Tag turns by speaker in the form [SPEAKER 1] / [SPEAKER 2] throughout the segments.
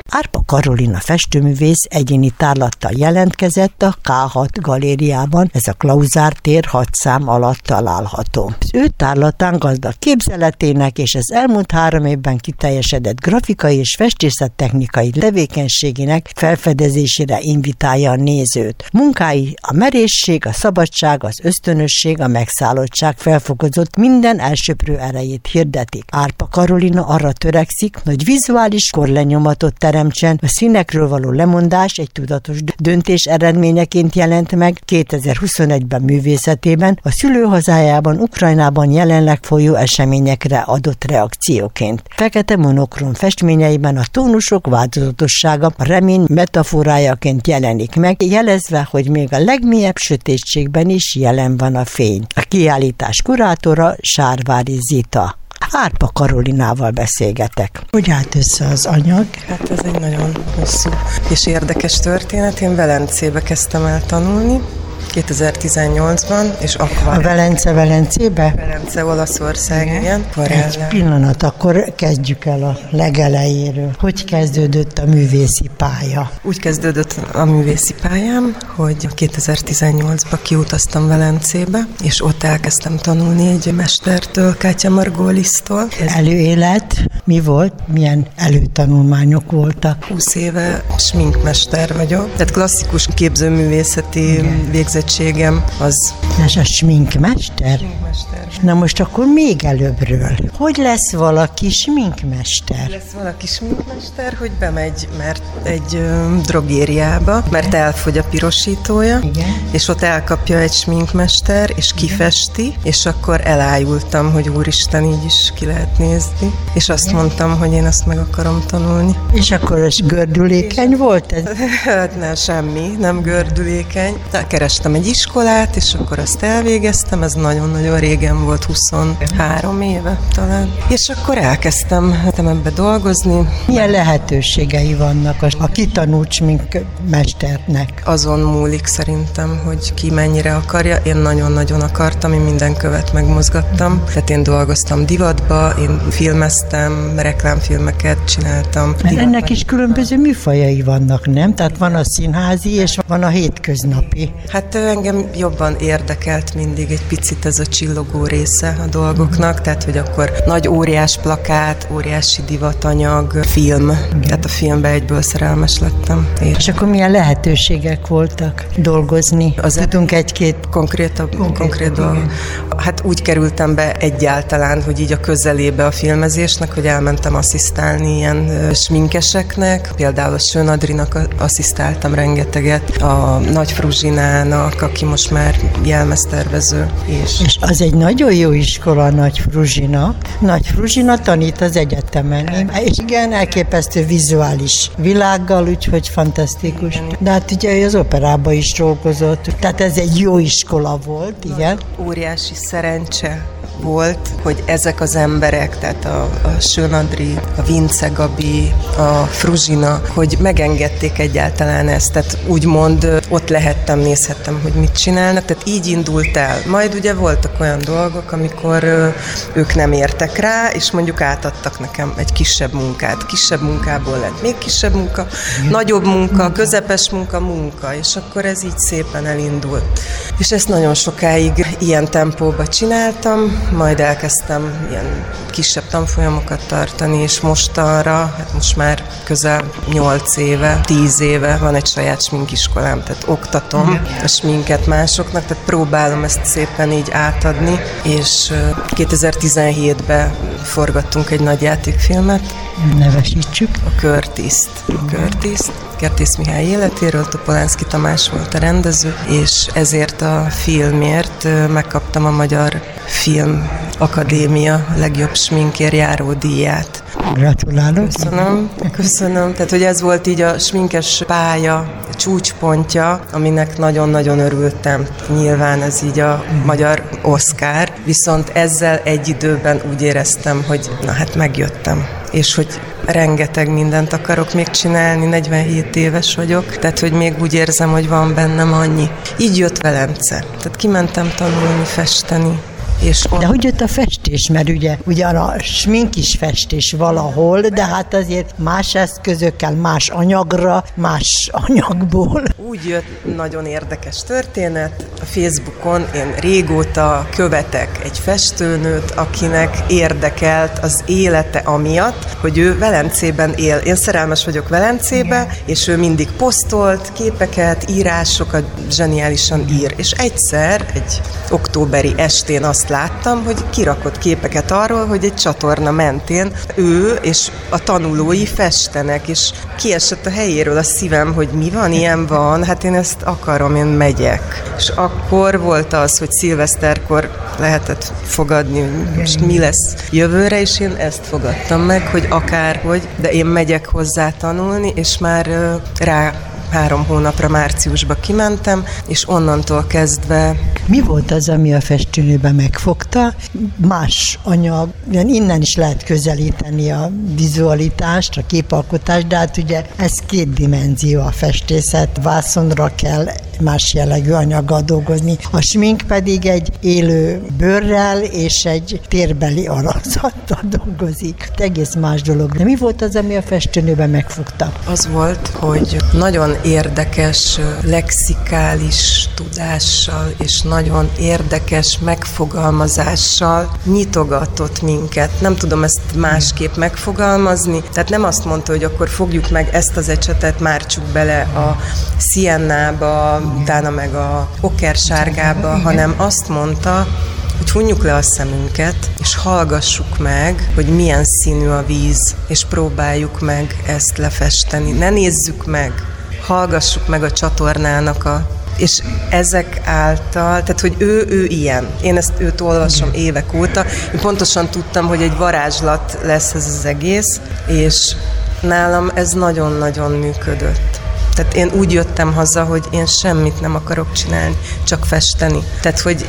[SPEAKER 1] Árpa Karolina festőművész egyéni tárlattal jelentkezett a K6 galériában, ez a Klauzár tér 6 szám alatt található. Az ő tárlatán gazdag képzeletének és az elmúlt 3 évben kiteljesedett grafikai és festészettechnikai tevékenységének felfedezésére invitálja a nézőt. Munkái a merészség, a szabadság, az ösztönösség, a megszállottság felfokozott minden elsöprő erejét hirdetik. Árpa Karolina arra törekszik, hogy vizuális korlenyomatot teremtsen, a színekről való lemondás egy tudatos döntés eredményeként jelent meg 2021-ben művészetében, a szülőhazájában, Ukrajnában jelenleg folyó eseményekre adott reakcióként. Fekete monokrom festményeiben a tónusok változatossága a remény metaforájaként jelenik meg, jelezve, hogy még a legmélyebb sötétségben is jelen van a fény. A kiállítás kurátora Sárvári Zita. Árpa Karolinával beszélgetek. Hogy állt össze az anyag?
[SPEAKER 2] Hát ez egy nagyon hosszú és érdekes történet. Én Velencébe kezdtem el tanulni 2018-ban, és
[SPEAKER 1] A Velencébe?
[SPEAKER 2] Velence, Olaszország, igen.
[SPEAKER 1] Egy pillanat, akkor kezdjük el a legelejéről. Hogy kezdődött a művészi pálya?
[SPEAKER 2] Úgy kezdődött a művészi pályám, hogy 2018-ban kiutaztam Velencébe, és ott elkezdtem tanulni egy mestertől, Kátya Margolisztól.
[SPEAKER 1] Előélet mi volt? Milyen előtanulmányok voltak?
[SPEAKER 2] 20 éve sminkmester vagyok, tehát klasszikus képzőművészeti végzettségem az.
[SPEAKER 1] Ez a sminkmester? Na most akkor még előbbről. Hogy lesz valaki sminkmester?
[SPEAKER 2] Lesz valaki sminkmester, hogy bemegy egy drogériába, mert elfogy a pirosítója,
[SPEAKER 1] igen,
[SPEAKER 2] és ott elkapja egy sminkmester, és kifesti, és akkor elájultam, hogy úristen, így is ki lehet nézni, és azt mondtam, hogy én azt meg akarom tanulni.
[SPEAKER 1] És akkor ez gördülékeny volt ez?
[SPEAKER 2] Hát nem, semmi, nem gördülékeny. Kerestem egy iskolát, és akkor azt elvégeztem, ez nagyon-nagyon régen volt, 23 éve talán. És akkor elkezdtem ebbe dolgozni.
[SPEAKER 1] Milyen lehetőségei vannak a kitanult sminkmesternek?
[SPEAKER 2] Azon múlik szerintem, hogy ki mennyire akarja. Én nagyon-nagyon akartam, én minden követ megmozgattam. Tehát én dolgoztam divatba, én filmeztem, reklámfilmeket csináltam.
[SPEAKER 1] Ennek is különböző műfajai vannak, nem? Tehát van a színházi, és van a hétköznapi.
[SPEAKER 2] Hát engem jobban érdekelt mindig egy picit ez a csillogó része a dolgoknak, tehát hogy akkor nagy óriás plakát, óriási divatanyag, film, tehát a filmbe egyből szerelmes lettem.
[SPEAKER 1] És akkor milyen lehetőségek voltak dolgozni? Tudunk egy-két konkrét
[SPEAKER 2] dolog. Hát úgy kerültem be egyáltalán, hogy így a közelébe a filmezésnek, hogy elmentem asszisztálni ilyen sminkeseknek, például a Schön Adrinak asszisztáltam rengeteget, a Nagy Fruzsinának, aki most már jelmeztervező. És
[SPEAKER 1] az egy nagyon jó iskola, a Nagy Fruzsina. Nagy Fruzsina tanít az egyetemen. És igen, elképesztő vizuális világgal, úgyhogy fantasztikus. Igen. De hát ugye az operában is dolgozott. Tehát ez egy jó iskola volt, igen.
[SPEAKER 2] Óriási szerencse volt, hogy ezek az emberek, tehát a Schön Adri, a Vince Gabi, a Fruzsina, hogy megengedték egyáltalán ezt, tehát úgymond ott lehettem, nézhettem, hogy mit csinálnak, tehát így indult el. Majd ugye voltak olyan dolgok, amikor ők nem értek rá, és mondjuk átadtak nekem egy kisebb munkát. Kisebb munkából lett még kisebb munka, nagyobb munka, közepes munka, és akkor ez így szépen elindult. És ezt nagyon sokáig ilyen tempóban csináltam, majd elkezdtem ilyen kisebb tanfolyamokat tartani, és mostanra, hát most már közel 8 éve, 10 éve van egy saját sminkiskolám, tehát oktatom a sminket másoknak, tehát próbálom ezt szépen így átadni, és 2017-ben forgattunk egy nagy játékfilmet.
[SPEAKER 1] Nevesítsük.
[SPEAKER 2] A Körtiszt. Kertész Mihály életéről, Topolánszky Tamás volt a rendező, és ezért a filmért megkaptam a Magyar Film Akadémia legjobb sminkért járó díját.
[SPEAKER 1] Gratulálok.
[SPEAKER 2] Köszönöm. Tehát, hogy ez volt így a sminkes pálya csúcspontja, aminek nagyon-nagyon örültem. Nyilván ez így a magyar Oscar, viszont ezzel egy időben úgy éreztem, hogy na hát megjöttem. És hogy rengeteg mindent akarok még csinálni, 47 éves vagyok, tehát hogy még úgy érzem, hogy van bennem annyi. Így jött Velence. Tehát kimentem tanulni, festeni,
[SPEAKER 1] De hogy jött a festés? Mert ugyan a smink is festés valahol, de hát azért más eszközökkel, más anyagra, más anyagból.
[SPEAKER 2] Úgy jött nagyon érdekes történet. A Facebookon én régóta követek egy festőnőt, akinek érdekelt az élete amiatt, hogy ő Velencében él. Én szerelmes vagyok Velencébe, és ő mindig posztolt képeket, írásokat, zseniálisan ír. És egyszer, egy októberi estén azt láttam, hogy kirakott képeket arról, hogy egy csatorna mentén ő és a tanulói festenek, és kiesett a helyéről a szívem, hogy mi van, ilyen van, hát én ezt akarom, én megyek. És akkor volt az, hogy szilveszterkor lehetett fogadni, hogy most mi lesz jövőre, és én ezt fogadtam meg, hogy akárhogy, de én megyek hozzá tanulni, és már rá 3 hónapra márciusba kimentem, és onnantól kezdve...
[SPEAKER 1] Mi volt az, ami a festőnőben megfogta? Más anyag, innen is lehet közelíteni a vizualitást, a képalkotást, de hát ugye ez 2 dimenzió a festészet, vászonra kell más jellegű anyaggal dolgozni. A smink pedig egy élő bőrrel és egy térbeli alakzattal dolgozik. Egész más dolog. De mi volt az, ami a festőnőben megfogta?
[SPEAKER 2] Az volt, hogy nagyon érdekes lexikális tudással és nagyon érdekes megfogalmazással nyitogatott minket. Nem tudom ezt másképp megfogalmazni. Tehát nem azt mondta, hogy akkor fogjuk meg ezt az ecsetet, mártsuk bele a sziennába, utána meg a okersárgába, hanem azt mondta, hogy hunjuk le a szemünket, és hallgassuk meg, hogy milyen színű a víz, és próbáljuk meg ezt lefesteni. Ne nézzük meg, hallgassuk meg a csatornának és ezek által, tehát hogy ő ilyen. Én ezt őt olvasom évek óta. Én pontosan tudtam, hogy egy varázslat lesz ez az egész, és nálam ez nagyon-nagyon működött. Tehát én úgy jöttem haza, hogy én semmit nem akarok csinálni, csak festeni. Tehát, hogy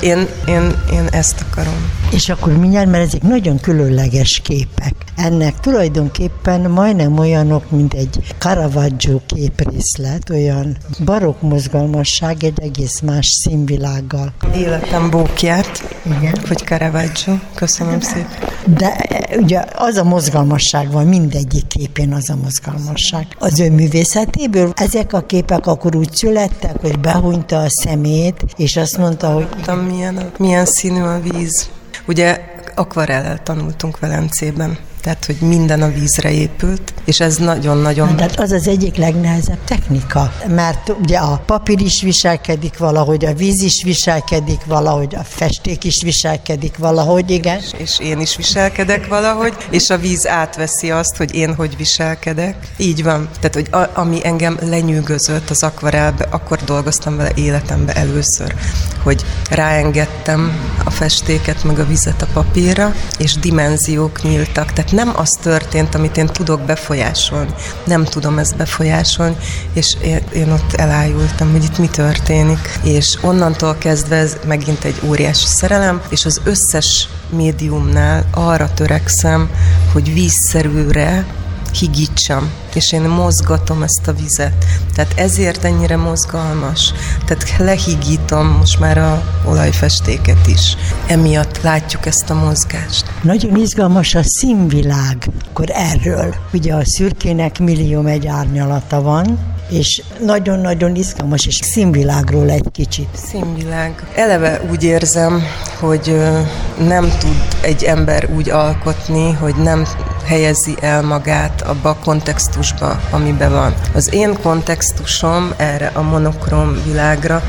[SPEAKER 2] én ezt akarom.
[SPEAKER 1] És akkor mindjárt, mert ezek nagyon különleges képek. Ennek tulajdonképpen majdnem olyanok, mint egy Caravaggio képrészlet, olyan barokk mozgalmasság egy egész más színvilággal.
[SPEAKER 2] Életem bókját, hogy Caravaggio. Köszönöm szépen.
[SPEAKER 1] De ugye az a mozgalmasság van, mindegyik képén az a mozgalmasság. Az ő művészetéből ezek a képek akkor úgy születtek, hogy behunyta a szemét, és azt mondta, hogy...
[SPEAKER 2] Milyen színű a víz. Ugye akvarellel tanultunk Velencében, tehát, hogy minden a vízre épült, és ez nagyon-nagyon...
[SPEAKER 1] Tehát az az egyik legnehezebb technika, mert ugye a papír is viselkedik valahogy, a víz is viselkedik valahogy, a festék is viselkedik valahogy, igen.
[SPEAKER 2] És én is viselkedek valahogy, és a víz átveszi azt, hogy én hogy viselkedek. Így van. Tehát, hogy ami engem lenyűgözött az akvarellbe, akkor dolgoztam vele életembe először, hogy ráengedtem a festéket, meg a vizet a papírra, és dimenziók nyíltak. Tehát nem az történt, amit én tudok befolyásolni. Nem tudom ezt befolyásolni, és én ott elájultam, hogy itt mi történik. És onnantól kezdve ez megint egy óriási szerelem, és az összes médiumnál arra törekszem, hogy vízszerűre higítsam, és én mozgatom ezt a vizet. Tehát ezért ennyire mozgalmas. Tehát lehigítom most már a olajfestéket is. Emiatt látjuk ezt a mozgást.
[SPEAKER 1] Nagyon izgalmas a színvilág. Akkor erről. Ugye a szürkének millió egy árnyalata van, és nagyon-nagyon izgalmas, és színvilágról egy kicsit.
[SPEAKER 2] Színvilág. Eleve úgy érzem, hogy nem tud egy ember úgy alkotni, hogy nem helyezi el magát abba a kontextusba, amiben van. Az én kontextusom erre a monokróm világra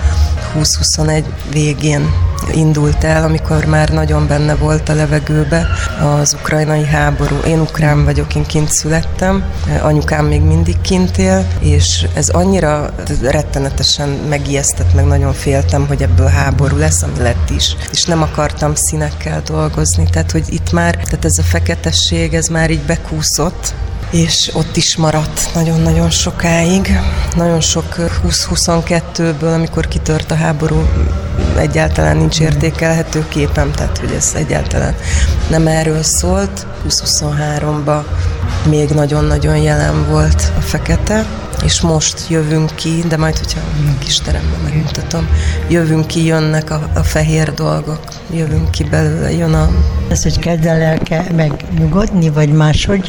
[SPEAKER 2] 2021 végén indult el, amikor már nagyon benne volt a levegőbe az ukrajnai háború. Én ukrán vagyok, én kint születtem, anyukám még mindig kint él, és ez annyira rettenetesen megijesztett, meg nagyon féltem, hogy ebből háború lesz, ami lett is. És nem akartam színekkel dolgozni, tehát hogy itt már, tehát ez a feketesség, ez már így bekúszott, és ott is maradt nagyon-nagyon sokáig. Nagyon sok 20-22-ből, amikor kitört a háború, egyáltalán nincs értékelhető képem, tehát hogy ez egyáltalán nem erről szólt. 20-23-ban még nagyon-nagyon jelen volt a fekete, és most jövünk ki, de majd, hogyha a kis teremben megmutatom, jövünk ki, jönnek a fehér dolgok, jövünk ki belőle, jön a...
[SPEAKER 1] Ez, hogy kezd a lelke megnyugodni, vagy máshogy?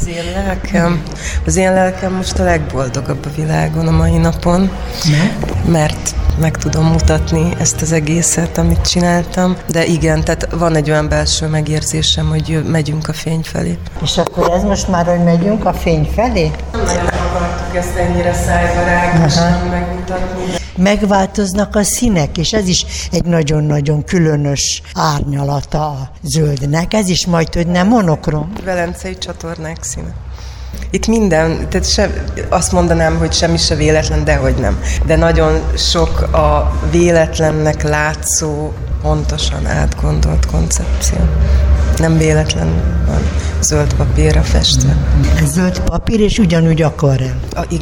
[SPEAKER 2] Az én lelkem most a legboldogabb a világon a mai napon, mert meg tudom mutatni ezt az egészet, amit csináltam, de igen, tehát van egy olyan belső megérzésem, hogy megyünk a fény felé.
[SPEAKER 1] És akkor ez most már, hogy megyünk a fény felé?
[SPEAKER 2] Nem nagyon akartuk ezt ennyire szájbarágosan megmutatni.
[SPEAKER 1] Megváltoznak a színek, és ez is egy nagyon-nagyon különös árnyalata a zöldnek. Ez is majd, hogy nem monokrom.
[SPEAKER 2] Velencei csatornák színe. Itt minden, tehát azt mondanám, hogy semmi se véletlen, dehogy nem. De nagyon sok a véletlennek látszó, pontosan átgondolt koncepció. Nem véletlen van zöld papírra festve.
[SPEAKER 1] Ez zöld papír, és ugyanúgy akvarell.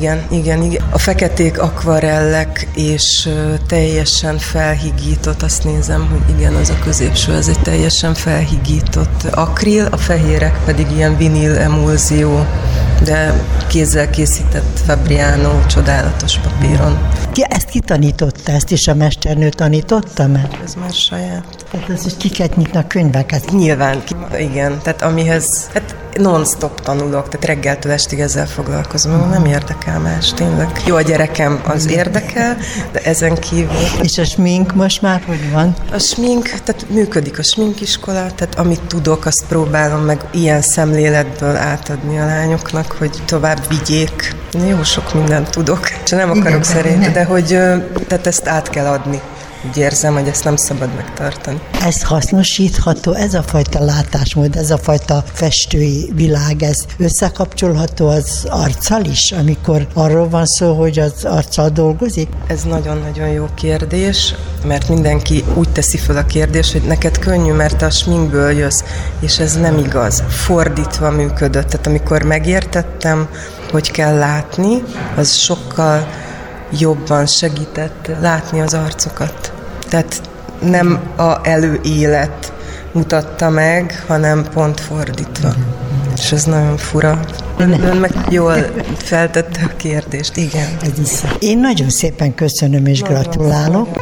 [SPEAKER 2] Igen. A feketék akvarellek, és teljesen felhigított, azt nézem, hogy igen, az a középső, ez egy teljesen felhigított akril, a fehérek pedig ilyen vinil emulzió, de kézzel készített Fabriano csodálatos papíron.
[SPEAKER 1] Ezt ki tanította? Ezt is a mesternő tanította meg?
[SPEAKER 2] Ez már saját.
[SPEAKER 1] Tehát az, hogy kiket nyitnak könyveket.
[SPEAKER 2] Nyilván, igen. Tehát amihez, non-stop tanulok, tehát reggeltől estig ezzel foglalkozom, nem érdekel más, tényleg. Jó, a gyerekem az érdekel, de ezen kívül...
[SPEAKER 1] És a smink most már hogy van?
[SPEAKER 2] A smink, tehát működik a sminkiskola, tehát amit tudok, azt próbálom meg ilyen szemléletből átadni a lányoknak, hogy tovább vigyék. Jó sok mindent tudok, és nem akarok szerint, de hogy tehát ezt át kell adni. Úgy érzem, hogy ezt nem szabad megtartani.
[SPEAKER 1] Ez hasznosítható, ez a fajta látásmód, ez a fajta festői világ, ez összekapcsolható az arccal is, amikor arról van szó, hogy az arccal dolgozik?
[SPEAKER 2] Ez nagyon-nagyon jó kérdés, mert mindenki úgy teszi fel a kérdést, hogy neked könnyű, mert te a sminkből jössz, és ez nem igaz. Fordítva működött. Tehát amikor megértettem, hogy kell látni, az sokkal jobban segített látni az arcokat. Tehát nem a előélet mutatta meg, hanem pont fordítva. És ez nagyon fura. Ön meg jól feltette a kérdést, igen.
[SPEAKER 1] Én nagyon szépen köszönöm és gratulálok.